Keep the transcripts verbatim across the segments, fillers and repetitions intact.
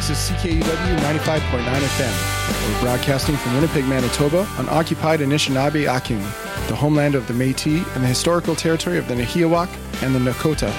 This is C K U W ninety-five point nine F M. We're broadcasting from Winnipeg, Manitoba on occupied Anishinaabe-Aking, the homeland of the Métis and the historical territory of the Nahiawak and the Nakota.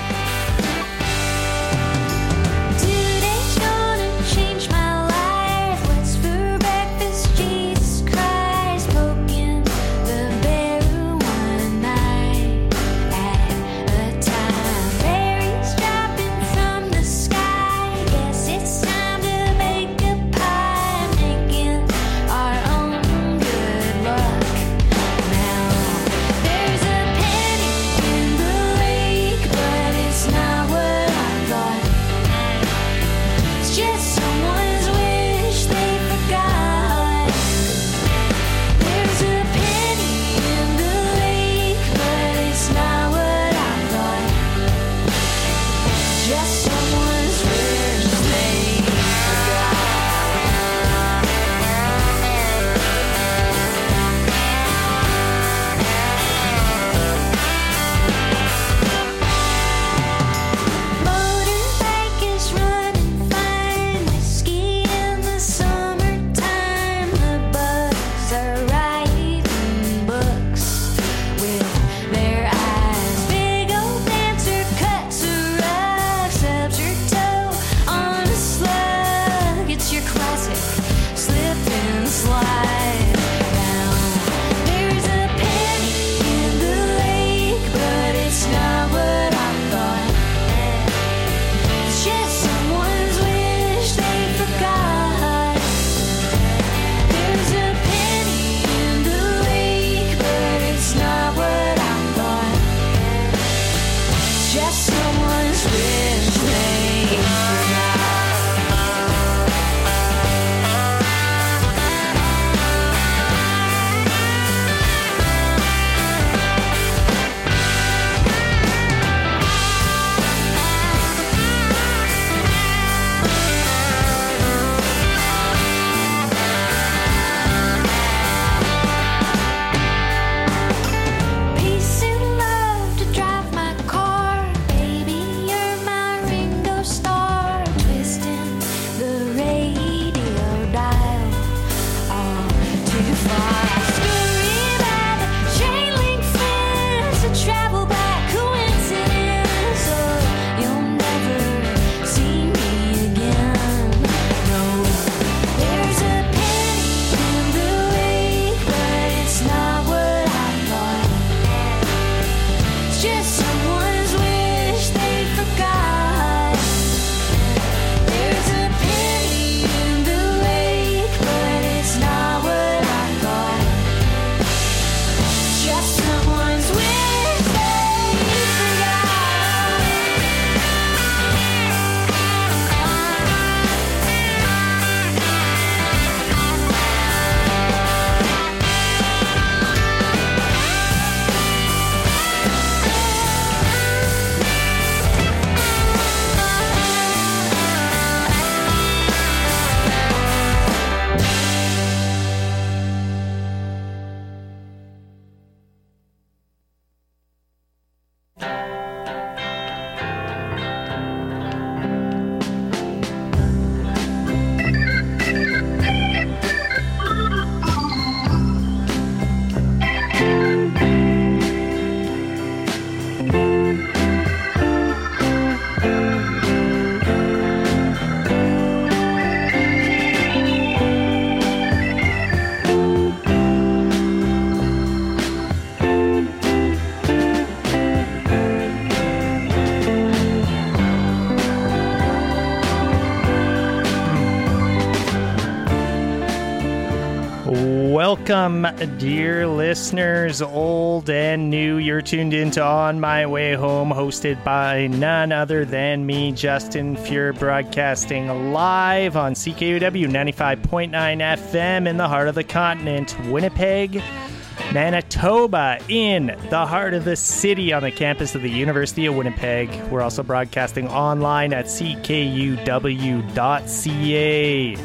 Welcome, dear listeners, old and new. You're tuned into On My Way Home, hosted by none other than me, Justin Fuhr, broadcasting live on C K U W ninety-five point nine F M in the heart of the continent, Winnipeg, Manitoba, in the heart of the city on the campus of the University of Winnipeg. We're also broadcasting online at C K U W dot C A.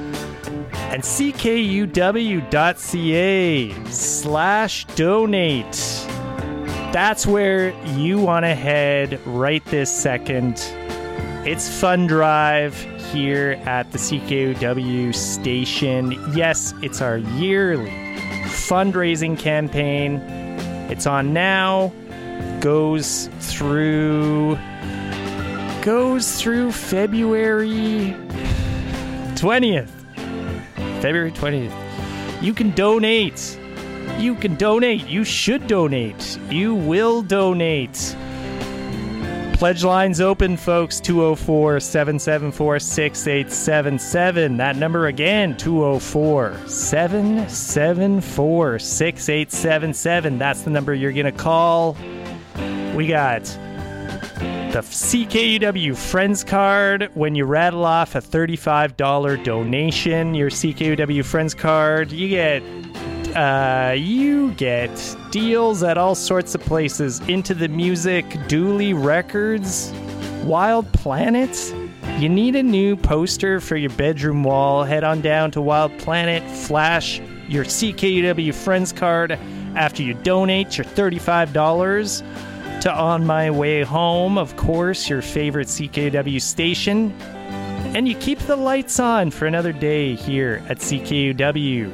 And C K U W dot C A slash donate. That's where you want to head right this second. It's Fun Drive here at the C K U W station. Yes, it's our yearly fundraising campaign. It's on now. Goes through goes through February twentieth. February twentieth. You can donate. You can donate. You should donate. You will donate. Pledge line's open, folks. two oh four, seven seven four, six eight seven seven. That number again, two oh four, seven seven four, six eight seven seven. That's the number you're going to call. We got the C K U W Friends Card. When you rattle off a thirty-five dollars donation, your C K U W Friends Card, you get uh, you get deals at all sorts of places. Into the Music, Dooley Records, Wild Planet. You need a new poster for your bedroom wall. Head on down to Wild Planet, flash your C K U W Friends Card after you donate your thirty-five dollars. To On My Way Home, of course, your favorite C K U W station. And you keep the lights on for another day here at C K U W.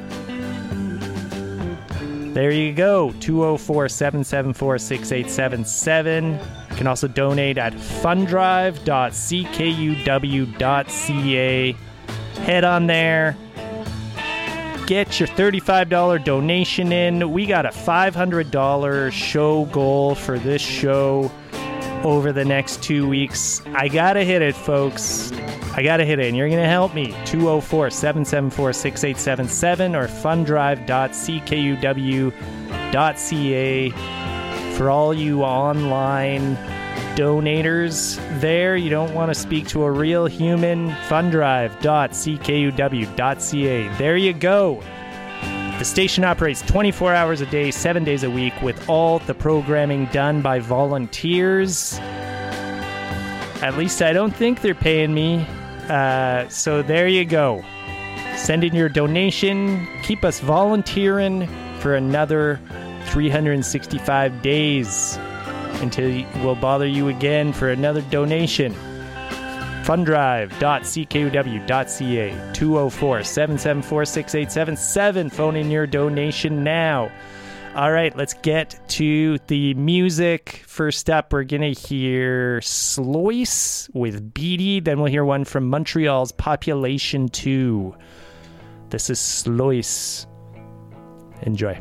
There you go, two oh four, seven seven four, six eight seven seven. You can also donate at fundrive dot c k u w dot c a. Head on there. Get your thirty-five dollars donation in. We got a five hundred dollars show goal for this show over the next two weeks. I gotta hit it, folks. I gotta hit it, and you're gonna help me. two oh four, seven seven four, six eight seven seven or fundrive dot c k u w dot c a for all you online donators there. You don't want to speak to a real human. fundrive dot c k u w dot c a. There you go. The station operates twenty-four hours a day, seven days a week, with all the programming done by volunteers. At least I don't think they're paying me. Uh, so there you go. Send in your donation. Keep us volunteering for another three hundred sixty-five days until we'll bother you again for another donation. fundrive dot c k u w dot c a. two oh four, seven seven four, six eight seven seven. Phone in your donation now. All right, let's get to the music. First up, we're going to hear Slois with Beatty. Then we'll hear one from Montreal's Population two. This is Slois. Enjoy.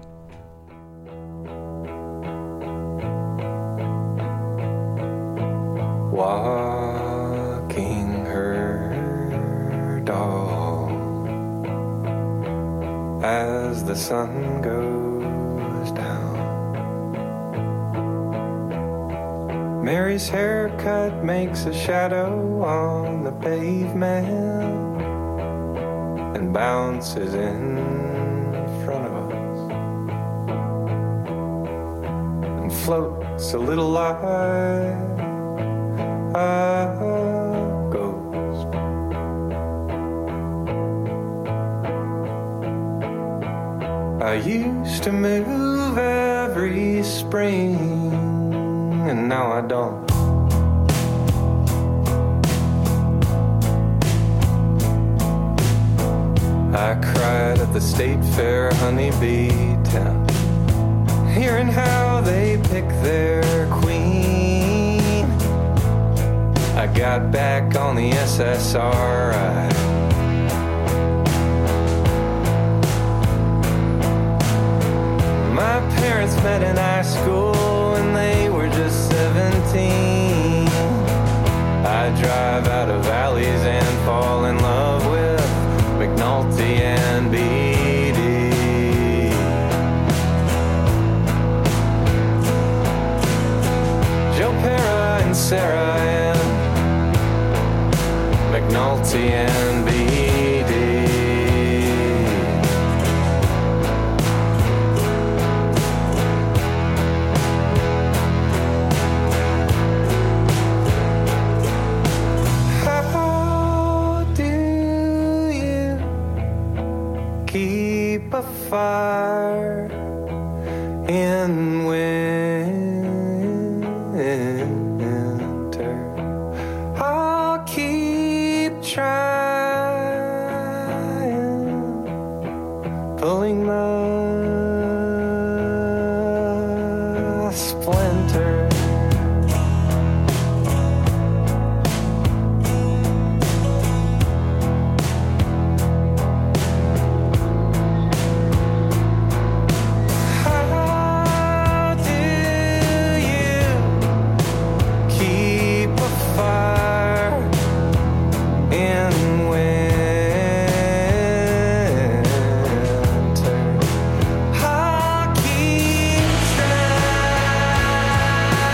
Walking her dog as the sun goes down. Mary's haircut makes a shadow on the pavement and bounces in front of us and floats a little like a ghost. I used to move every spring, and now I don't. I cried at the State Fair honeybee tent, hearing how they pick their queen. I got back on the S S R I. My parents met in high school when they were just seventeen. I drive out of valleys and fall in love with McNulty and Beatty. Joe Pera and Sarah and McNulty and Beatty. How do you keep a fire in winter? I'll winter. How do you keep a fire in winter? I'll keep trying.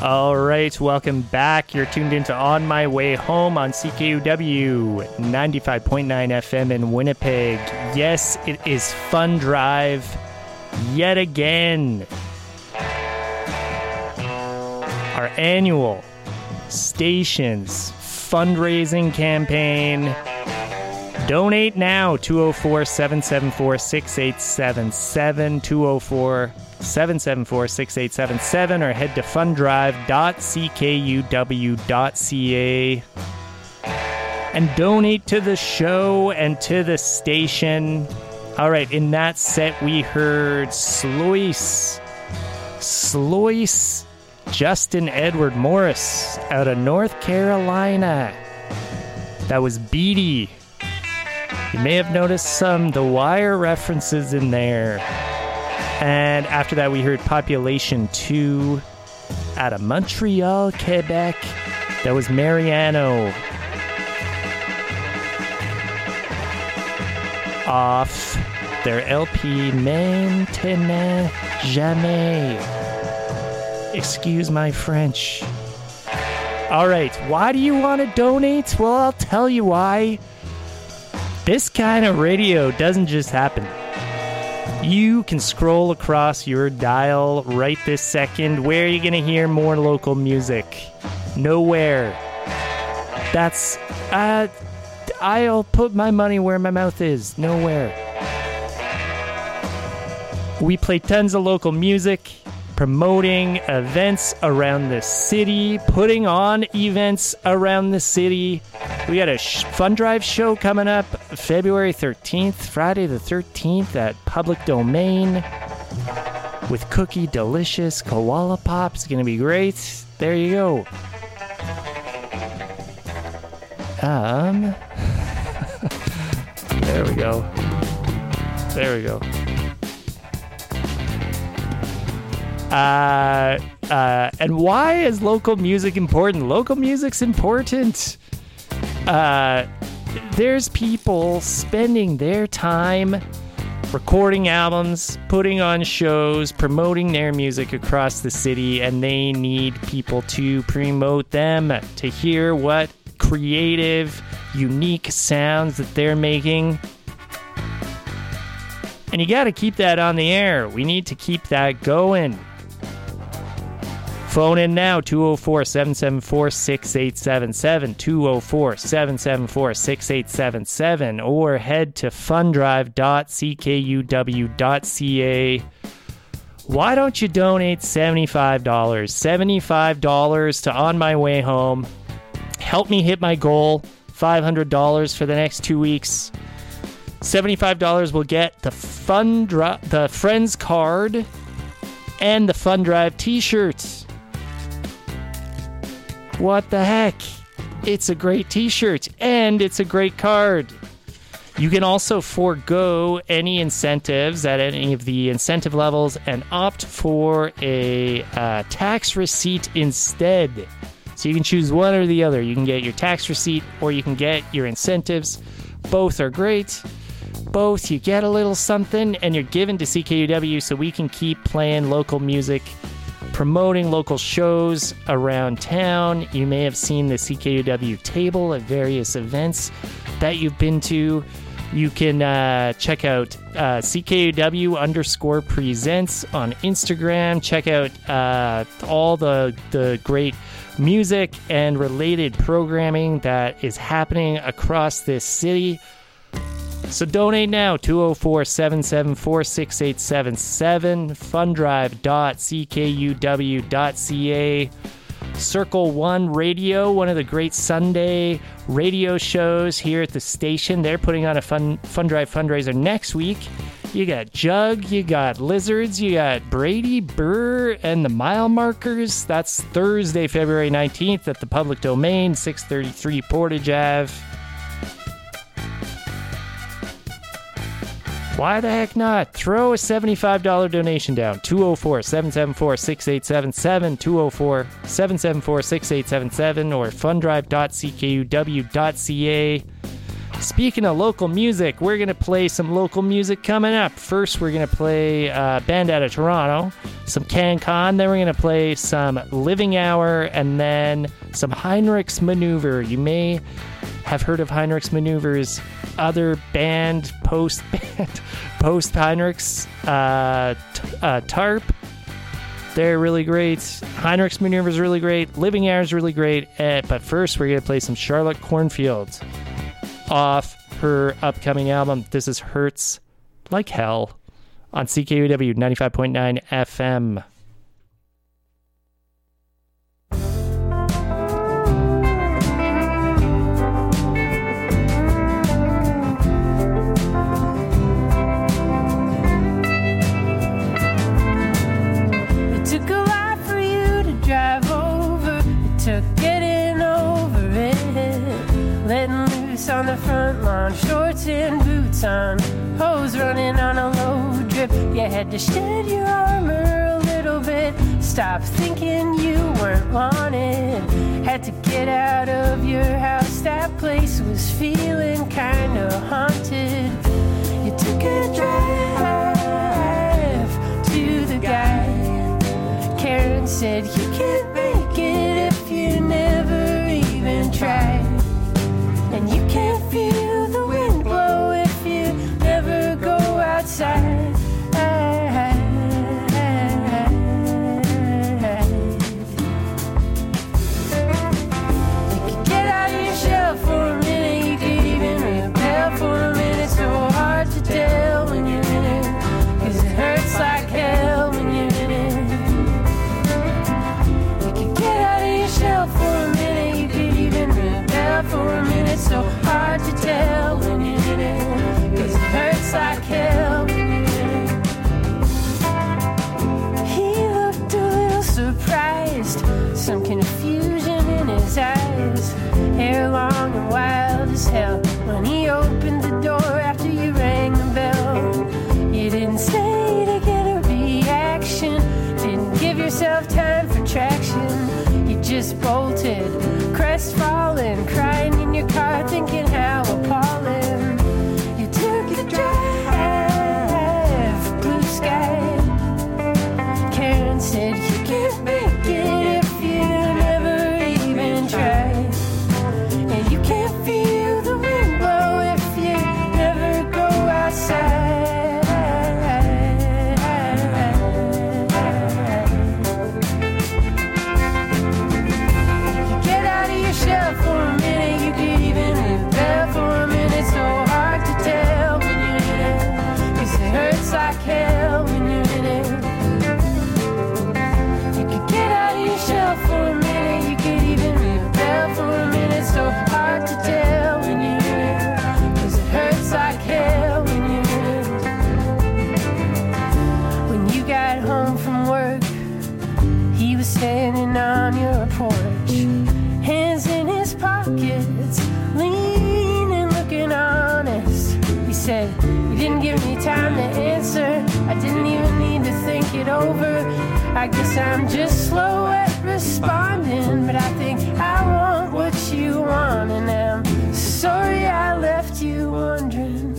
All right, welcome back. You're tuned into On My Way Home on C K U W ninety-five point nine F M in Winnipeg. Yes, it is Fun Drive yet again. Our annual stations fundraising campaign. Donate now, two oh four, seven seven four, six eight seven seven, two oh four, seven seven four, six eight seven seven, or head to fundrive dot c k u w dot c a and donate to the show and to the station. All right, in that set we heard Slois, Slois, Justin Edward Morris out of North Carolina. That was Beatty. You may have noticed some The Wire references in there. And after that, we heard Population two out of Montreal, Quebec. That was Mariano. Off their L P Maintenant Jamais. Excuse my French. All right, why do you want to donate? Well, I'll tell you why. This kind of radio doesn't just happen. You can scroll across your dial right this second. Where are you going to hear more local music? Nowhere. That's... Uh, I'll put my money where my mouth is. Nowhere. We play tons of local music, promoting events around the city, putting on events around the city. We got a sh- Fun Drive show coming up February thirteenth, Friday the thirteenth at Public Domain with Cookie Delicious Koala Pop. It's going to be great. There you go. Um, there we go. There we go. Uh, uh, and why is local music important? Local music's important. Uh, there's people spending their time recording albums, putting on shows, promoting their music across the city, and they need people to promote them, to hear what creative, unique sounds that they're making. And you got to keep that on the air. We need to keep that going. Phone in now, two oh four, seven seven four, six eight seven seven, two oh four, seven seven four, six eight seven seven, or head to fundrive dot c k u w dot c a. Why don't you donate seventy-five dollars? seventy-five dollars to On My Way Home. Help me hit my goal, five hundred dollars for the next two weeks. seventy-five dollars will get the Fun Dri- the Friends card and the Fun Drive t-shirts. What the heck? It's a great t-shirt and it's a great card. You can also forego any incentives at any of the incentive levels and opt for a uh, tax receipt instead. So you can choose one or the other. You can get your tax receipt or you can get your incentives. Both are great. Both, you get a little something and you're given to C K U W so we can keep playing local music, promoting local shows around town. You may have seen the C K U W table at various events that you've been to. You can uh, check out uh, C K U W underscore presents on Instagram. Check out uh, all the, the great music and related programming that is happening across this city. So donate now, two oh four, seven seven four, six eight seven seven, fundrive dot c k u w dot c a. Circle One Radio, one of the great Sunday radio shows here at the station. They're putting on a fun Fun Drive fundraiser next week. You got Jug, you got Lizards, you got Brady, Burr, and the Mile Markers. That's Thursday, February nineteenth at the Public Domain, six thirty-three Portage Avenue. Why the heck not? Throw a seventy-five dollars donation down. two oh four, seven seven four, six eight seven seven, two oh four, seven seven four, six eight seven seven, or fundrive dot c k u w dot c a. Speaking of local music, we're going to play some local music coming up. First, we're going to play a band out of Toronto, some CanCon. Then we're going to play some Living Hour, and then some Heinrich's Maneuver. You may have heard of Heinrich's Maneuver's other band, post-band, post-Heinrich's uh, t- uh, Tarp. They're really great. Heinrich's Maneuver is really great. Living Hour is really great. Uh, but first, we're going to play some Charlotte Cornfield off her upcoming album. This is Hurts Like Hell on C K U W ninety-five point nine F M. It took a lot for you to drive over. It took getting over it. Letting loose on the front lawn, shorts and boots on, hose running on a low drip. You had to shed your armor a little bit, stop thinking you weren't wanted. Had to get out of your house, that place was feeling kinda haunted. You took a drive to the guy. Karen said you can't make it if you never even try. And you can't feel the wind blow if you never go outside. You could get out of your shell for a minute, you could even rebel for a minute. So hard to tell when you're in it, 'cause it hurts like hell when you're in it. You could get out of your shell for a minute, you could even rebel for a minute. So hard to tell when you're in it, 'cause it hurts like hell when you're in it. He looked a little surprised, some confusion in his eyes, hair long and wild as hell. When he opened the door after you rang the bell, you didn't stay to get a reaction, didn't give yourself time for traction. You just bolted, crestfallen, crying in your car, thinking how appalling. You took the drive, blue sky. Karen said you can't make it if you never even try. And you can't feel the wind blow if you never go outside. You get out of your shell for a minute, you could even rebel for a minute. So hard to tell when you're in it, 'cause it hurts like hell when you're in it. You could get out of your shell for a minute, you could even rebel for a minute. So hard to tell when you're in it, 'cause it hurts like hell when you're in it. When you got home from work, he was standing on your porch, hands in his pockets, leaning, looking honest. He said, you didn't give me time to answer, I didn't even need to think it over. I guess I'm just slow at responding, but I think I want what you want, and I'm sorry I left you wondering.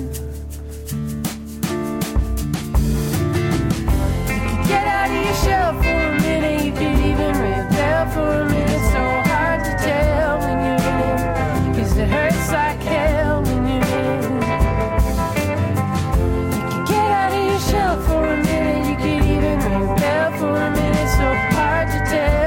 You could get out of your shell for a minute, you could even rebel for a minute. So hard to tell when you're in it, 'cause it hurts like hell when you're in it. You could get out of your shell for a minute, you could even rebel for a minute. So hard to tell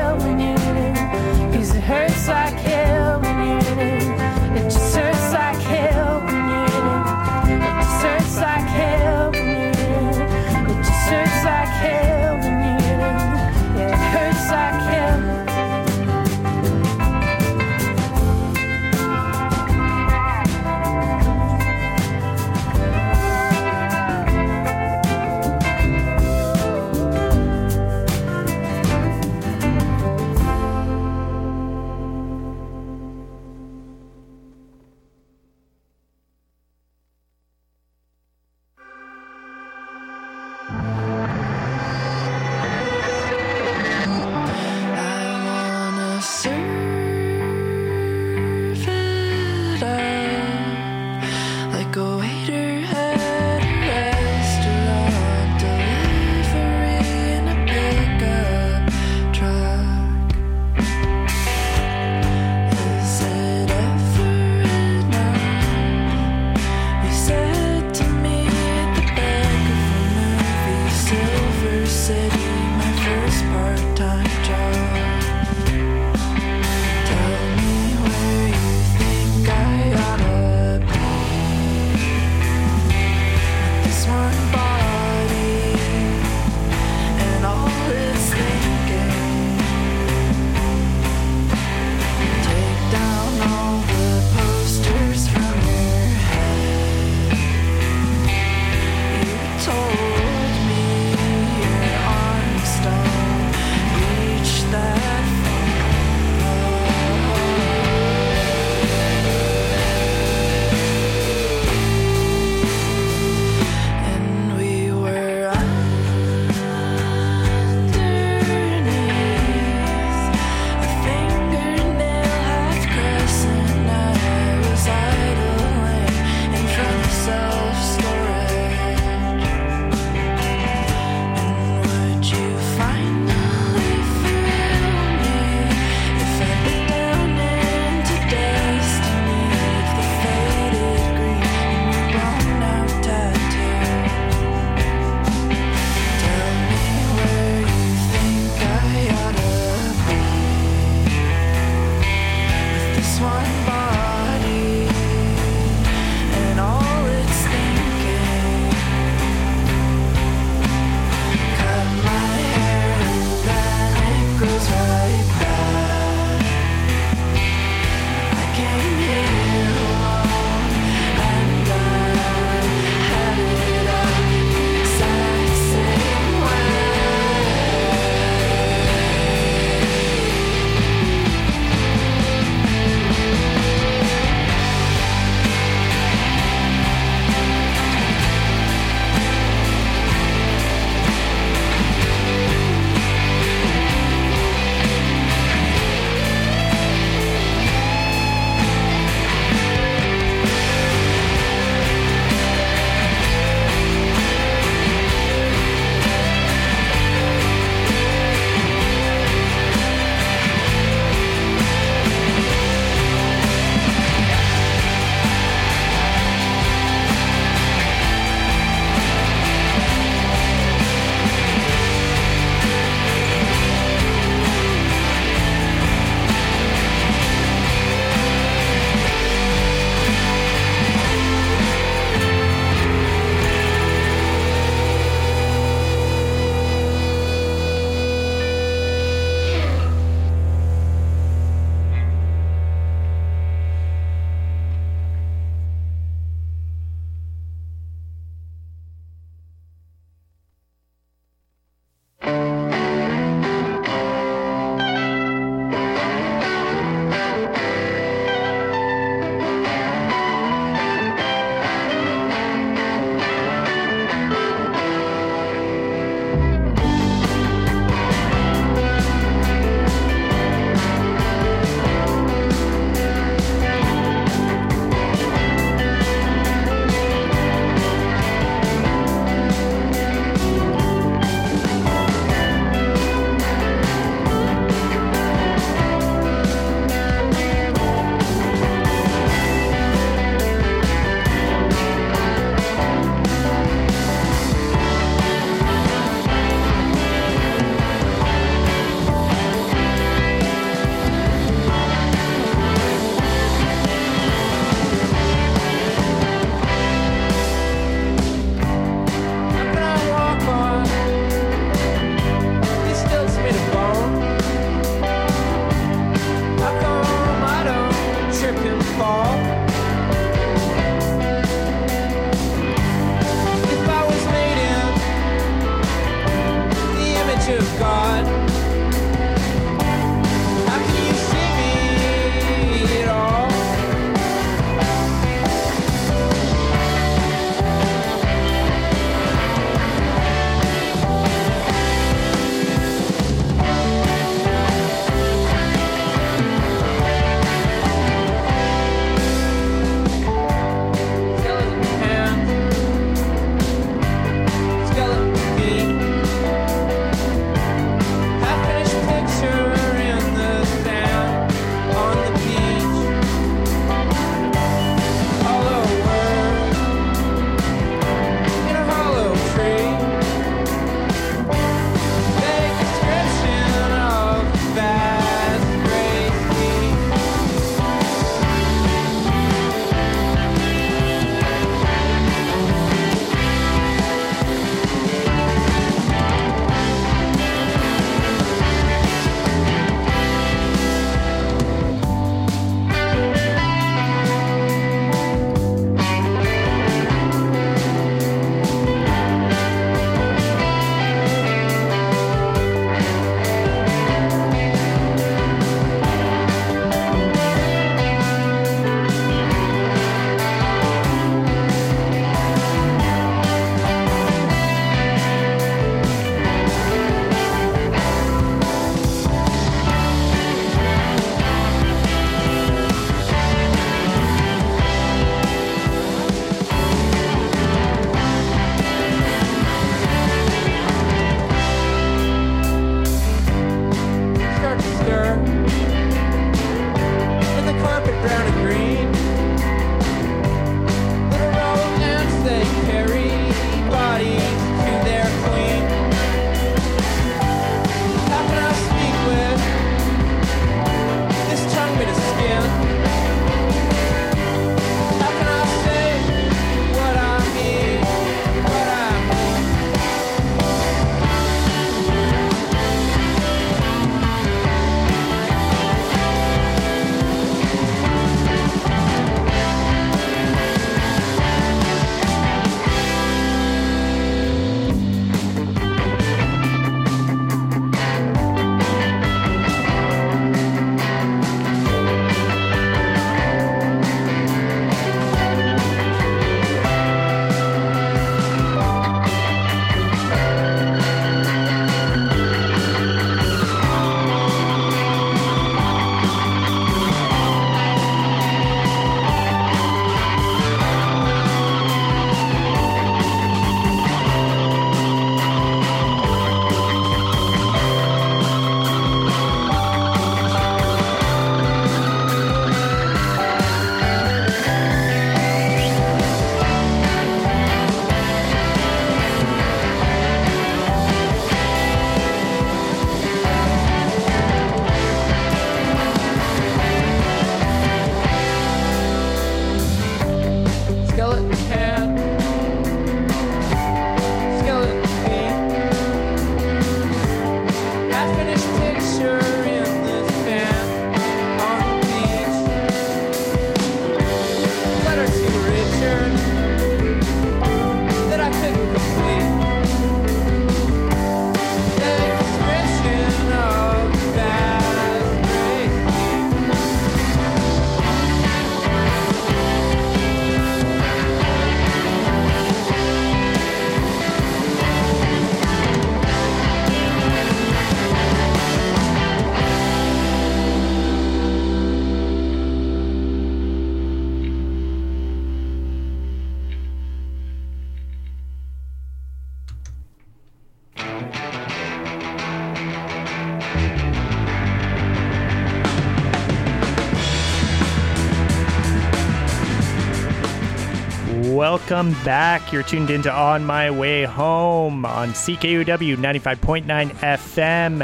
Welcome back. You're tuned into On My Way Home on C K U W ninety-five point nine F M.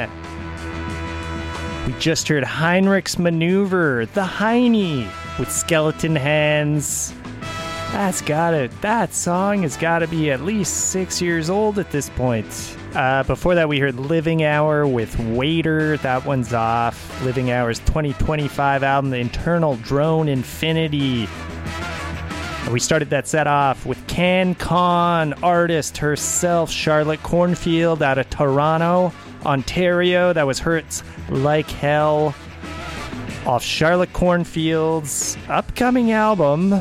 We just heard Heinrich's Maneuver, the Heine with Skeleton Hands. That's gotta, that song has got to be at least six years old at this point. Uh, before that, we heard Living Hour with Waiter. That one's off. Living Hour's twenty twenty-five album, The Internal Drone Infinity. And we started that set off with Can Con, artist herself, Charlotte Cornfield out of Toronto, Ontario. That was Hurts Like Hell off Charlotte Cornfield's upcoming album.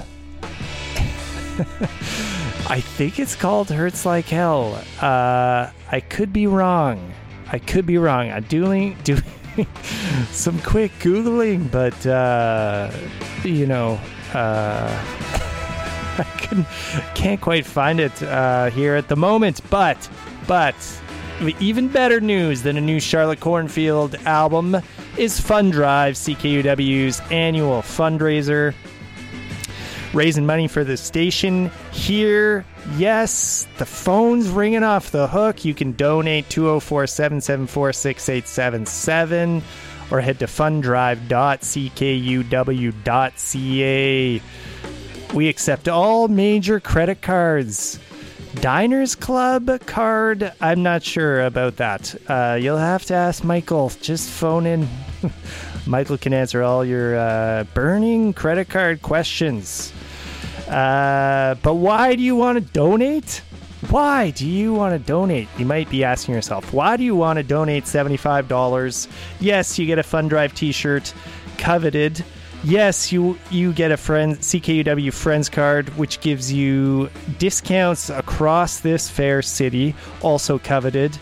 I think it's called Hurts Like Hell. Uh, I could be wrong. I could be wrong. I'm doing, doing some quick Googling, but, uh, you know, uh, I couldn't, can't quite find it uh, here at the moment. But, but, even better news than a new Charlotte Cornfield album is Fund Drive, C K U W's annual fundraiser. Raising money for the station here. Yes, the phone's ringing off the hook. You can donate two oh four, seven seven four, six eight seven seven or head to funddrive dot c k u w dot c a. We accept all major credit cards. Diners Club card, I'm not sure about that. Uh, you'll have to ask Michael. Just phone in. Michael can answer all your uh, burning credit card questions. Uh, but why do you want to donate? Why do you want to donate? You might be asking yourself, why do you want to donate seventy-five dollars? Yes, you get a Fund Drive t-shirt, coveted. Yes, you you get a friend C K U W Friends card, which gives you discounts across this fair city, also coveted.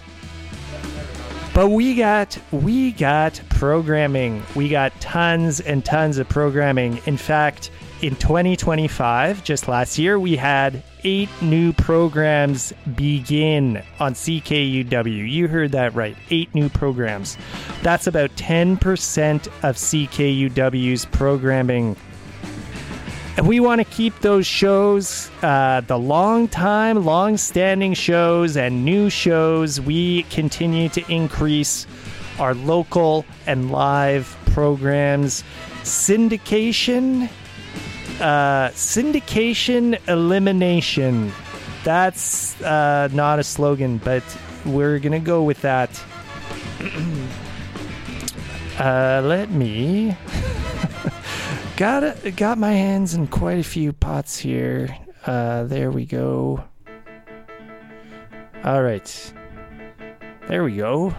But we got we got programming. We got tons and tons of programming. In fact, in twenty twenty-five, just last year, we had eight new programs begin on C K U W. You heard that right. Eight new programs. That's about ten percent of C K U W's programming. And we want to keep those shows, uh, the long-time, long-standing shows and new shows. We continue to increase our local and live programs. Syndication, uh, syndication elimination. That's uh, not a slogan, but we're going to go with that. uh, let me... Got it, got my hands in quite a few pots here. Uh, there we go. All right. There we go.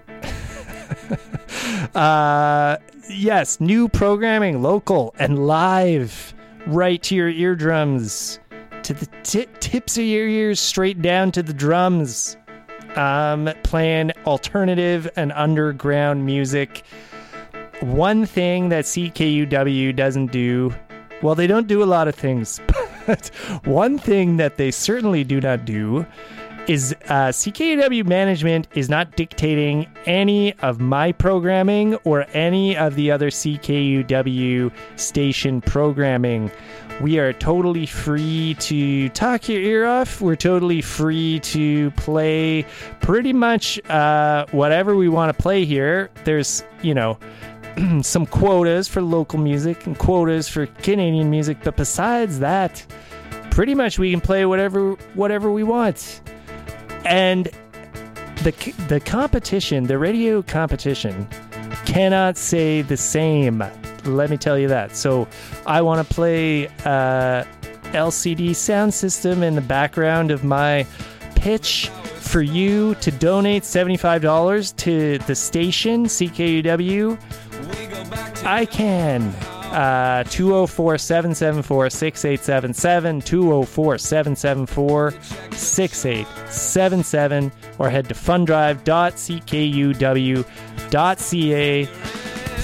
uh, yes, new programming, local and live, right to your eardrums, to the t- tips of your ears, straight down to the drums. Um, playing alternative and underground music. One thing that C K U W doesn't do, well, they don't do a lot of things, but one thing that they certainly do not do is uh, C K U W management is not dictating any of my programming or any of the other C K U W station programming. We are totally free to talk your ear off. We're totally free to play pretty much uh, whatever we want to play here. There's, you know, some quotas for local music and quotas for Canadian music, but besides that, pretty much we can play whatever whatever we want. And the the competition, the radio competition, cannot say the same. Let me tell you that. So I want to play uh, L C D sound system in the background of my pitch for you to donate seventy-five dollars to the station, C K U W. I can. Uh, two oh four, seven seven four, six eight seven seven, two oh four, seven seven four, six eight seven seven, or head to funddrive dot c k u w dot c a.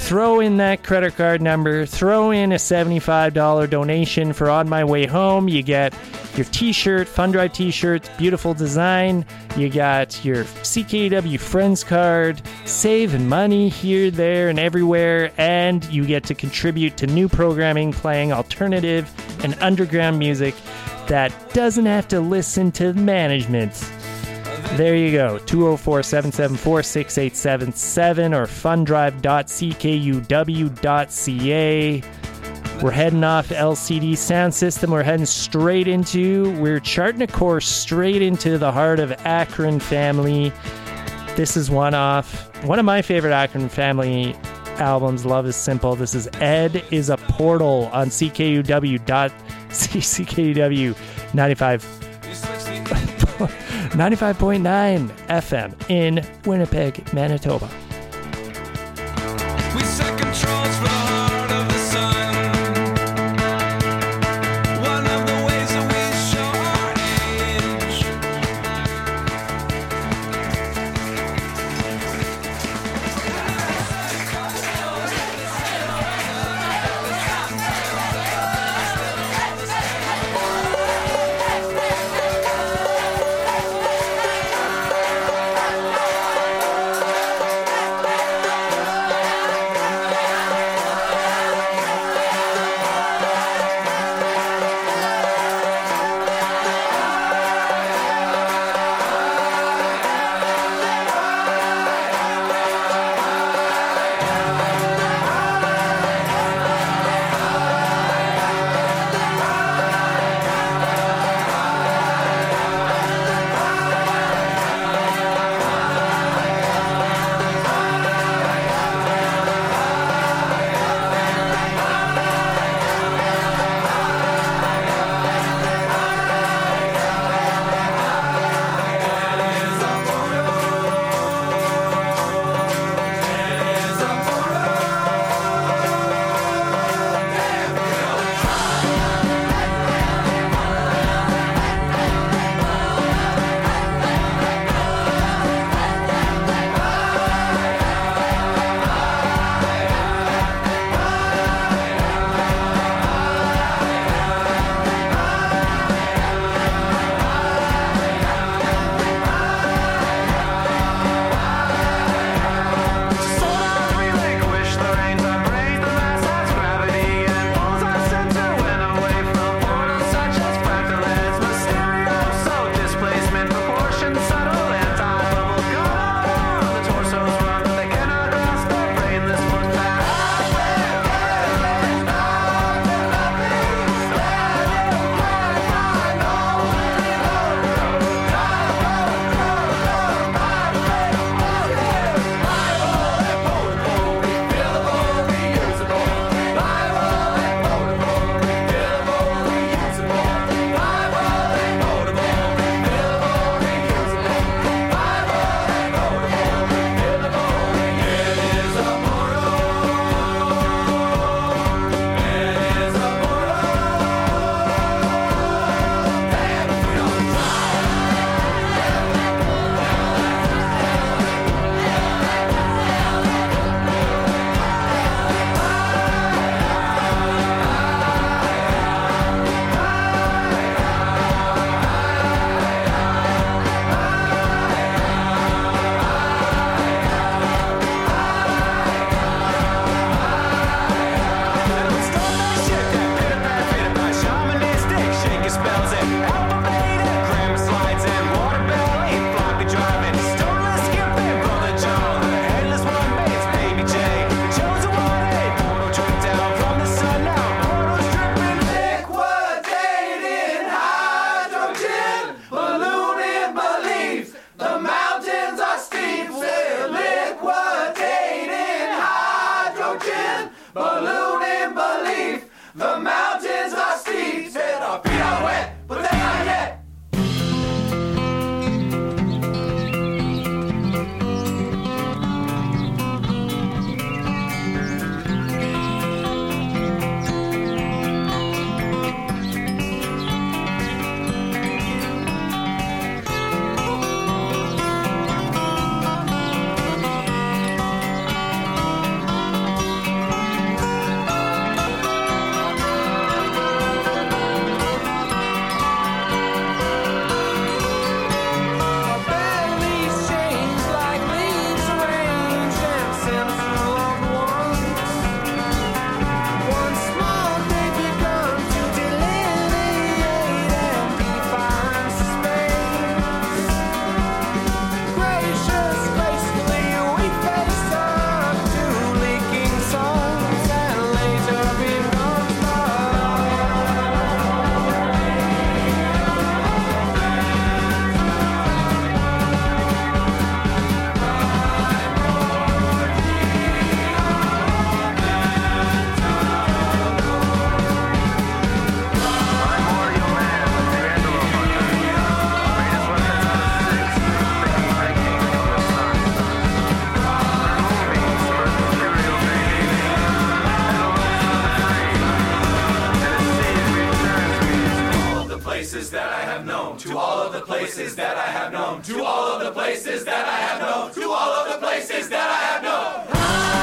throw in that credit card number, throw in a seventy-five dollars donation for On My Way Home. You get your t-shirt, Fun Drive t-shirts, beautiful design. You got your C K W Friends card, saving money here, there, and everywhere. And you get to contribute to new programming playing alternative and underground music that doesn't have to listen to management. There you go, two oh four, seven seven four, six eight seven seven or fundrive dot c k u w dot c a. We're heading off L C D sound system. We're heading straight into, we're charting a course straight into the heart of Akron Family. This is one off, one of my favorite Akron Family albums, Love is Simple. This is Ed is a Portal on C K U W dot C K U W ninety-five ninety-five point nine F M in Winnipeg, Manitoba. We set controls for the heart of the sun. One of the ways that we show our age. places that I have known, to all of the places that I have known, to all of the places that I have known.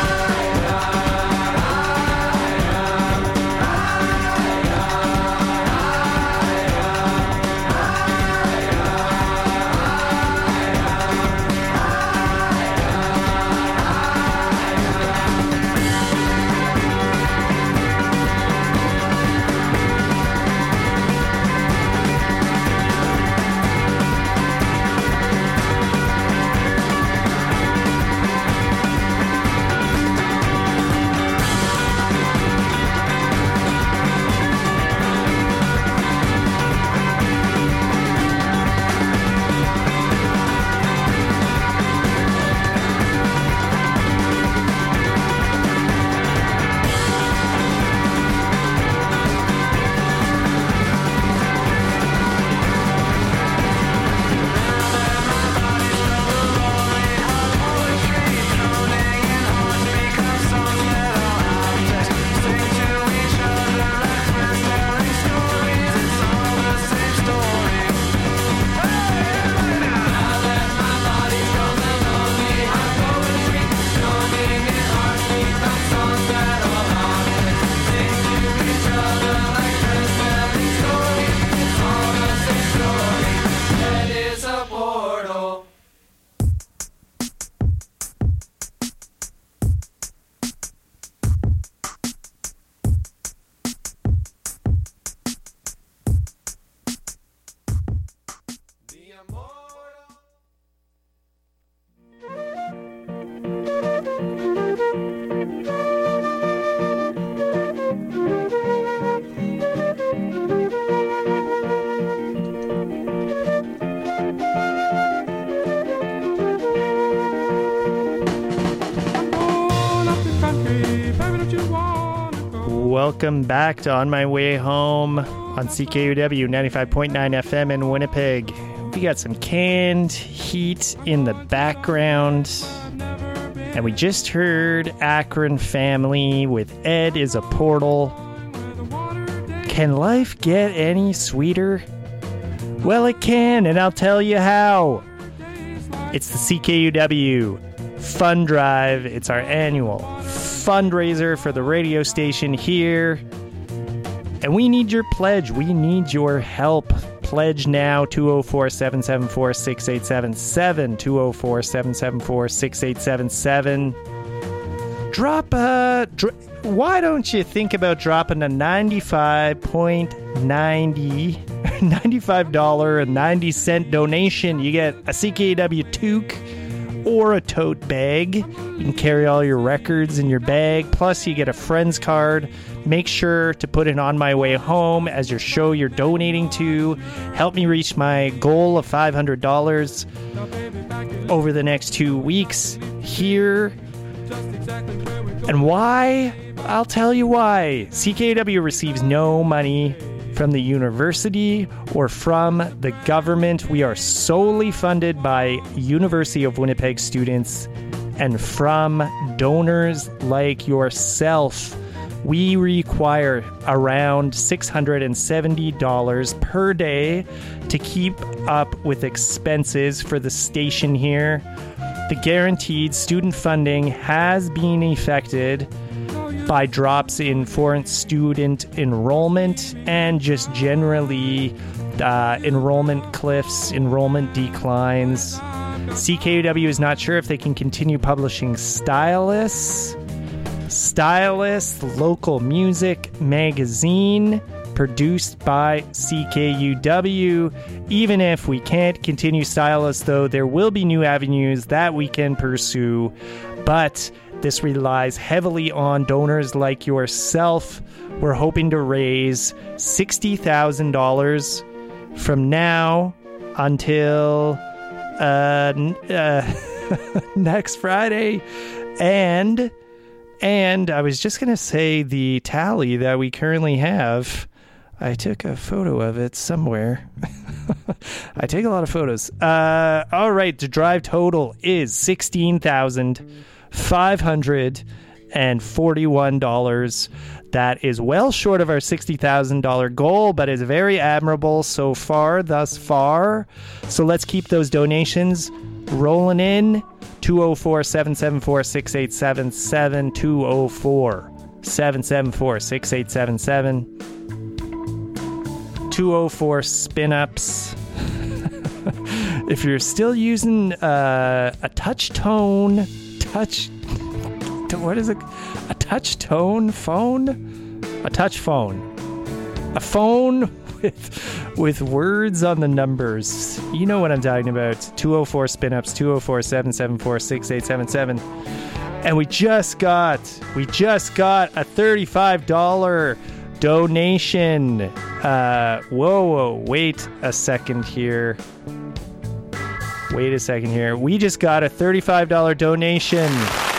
Welcome back to On My Way Home on C K U W ninety-five point nine F M in Winnipeg. We got some canned heat in the background. And we just heard Akron Family with Ed is a Portal. Can life get any sweeter? Well, it can, and I'll tell you how. It's the C K U W Fund Drive. It's our annual fundraiser for the radio station here. And we need your pledge. We need your help. Pledge now, two oh four, seven seven four, six eight seven seven, two oh four, seven seven four, six eight seven seven. Drop a... Dr- why don't you think about dropping a ninety-five ninety ninety-five dollars and ninety cent donation? You get a C K U W toque or a tote bag. You can carry all your records in your bag. Plus, you get a friend's card. Make sure to put it On My Way Home as your show you're donating to. Help me reach my goal of five hundred dollars over the next two weeks here. And why? I'll tell you why. C K U W receives no money from the university or from the government. We are solely funded by University of Winnipeg students and from donors like yourself. We require around six hundred seventy dollars per day to keep up with expenses for the station here. The guaranteed student funding has been affected by drops in foreign student enrollment and just generally uh, enrollment cliffs, enrollment declines. C K U W is not sure if they can continue publishing Stylus. Stylus, local music magazine produced by C K U W. Even if we can't continue Stylus, though, there will be new avenues that we can pursue. But this relies heavily on donors like yourself. We're hoping to raise sixty thousand dollars from now until uh, uh, next Friday. And, and I was just going to say the tally that we currently have. I took a photo of it somewhere. I take a lot of photos. Uh, all right, the drive total is sixteen thousand five hundred forty-one dollars. That is well short of our sixty thousand dollars goal, but is very admirable so far, thus far. So let's keep those donations rolling in. two oh four, seven seven four, six eight seven seven, two oh four, seven seven four, six eight seven seven, two oh four spin-ups. If you're still using uh, a touch tone, touch, what is it? A touch tone phone? A touch phone. A phone with with words on the numbers. You know what I'm talking about. two oh four spin-ups, two oh four, seven seven four, six eight seven seven. And we just got, we just got a thirty-five dollars donation. Uh, whoa, whoa, wait a second here. Wait a second here. We just got a thirty-five dollars donation.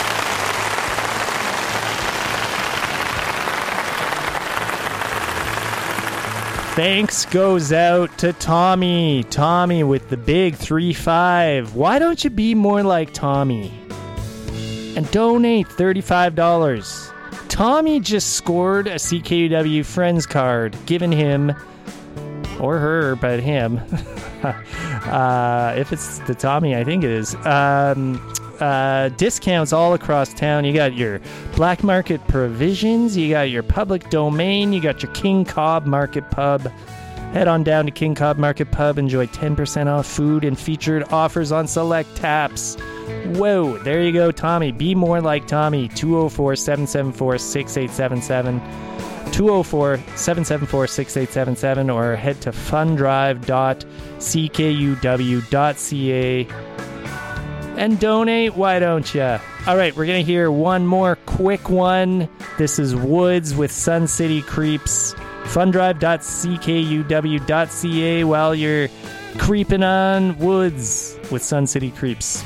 Thanks goes out to Tommy. Tommy with the big three five. Why don't you be more like Tommy and donate thirty-five dollars? Tommy just scored a C K U W Friends card given him, or her, but him. uh, if it's the Tommy, I think it is. Um, uh, discounts all across town. You got your Black Market Provisions, you got your Public Domain, you got your King Cobb Market Pub. Head on down to King Cobb Market Pub, enjoy ten percent off food and featured offers on select taps. Whoa, there you go, Tommy. Be more like Tommy. two oh four, seven seven four, six eight seven seven. two oh four, seven seven four, six eight seven seven, or head to fundrive dot c k u w dot c a and donate, why don't ya? All right, we're going to hear one more quick one. This is Woods with Sun City Creeps. fundrive dot c k u w dot c a while you're creeping on Woods with Sun City Creeps.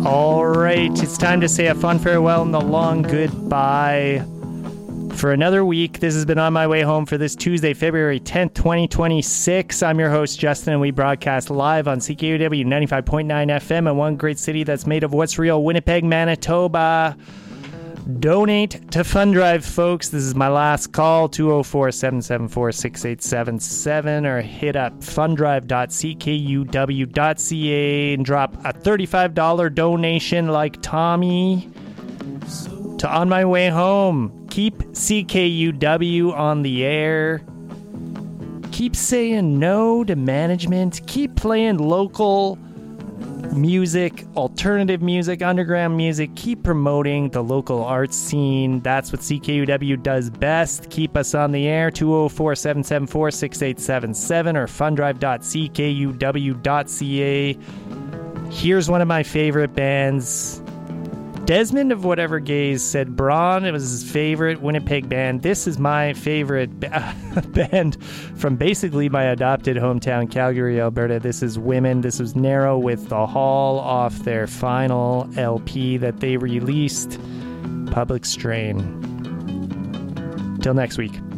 All right, it's time to say a fun farewell and a long goodbye for another week. This has been On My Way Home for this Tuesday, February tenth, twenty twenty-six. I'm your host, Justin, and we broadcast live on C K U W ninety-five point nine F M in one great city that's made of what's real, Winnipeg, Manitoba. Donate to Fund Drive, folks. This is my last call, two oh four, seven seven four, six eight seven seven, or hit up funddrive dot c k u w dot c a and drop a thirty-five dollars donation like Tommy to On My Way Home. Keep C K U W on the air. Keep saying no to management. Keep playing local music, alternative music, underground music. Keep promoting the local arts scene. That's what C K U W does best. Keep us on the air, two oh four, seven seven four, six eight seven seven or funddrive dot c k u w dot c a. Here's one of my favorite bands. Desmond of Whatever Gaze said Braun, it was his favorite Winnipeg band. This is my favorite ba- band from basically my adopted hometown, Calgary, Alberta. This is Women. This was Narrow with The Hall off their final L P that they released, Public Strain. Till next week.